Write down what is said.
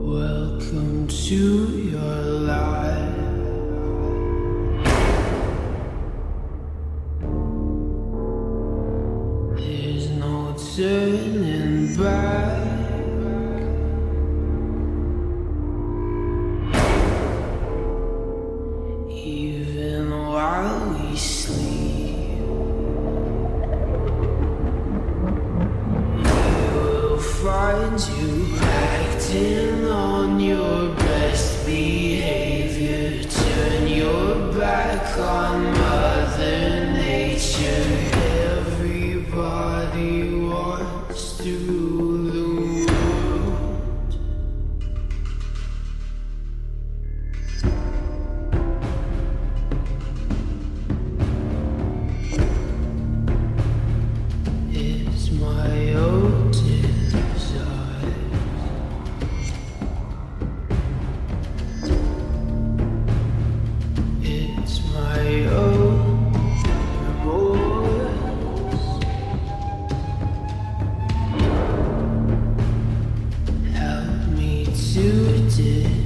Welcome to your life. There's no turning back. Even while we sleep, we will find you acting on your best behavior. Turn your back on Mother Nature. Everybody wants to rule the world. It's my own desire. It's my own remorse. Help me to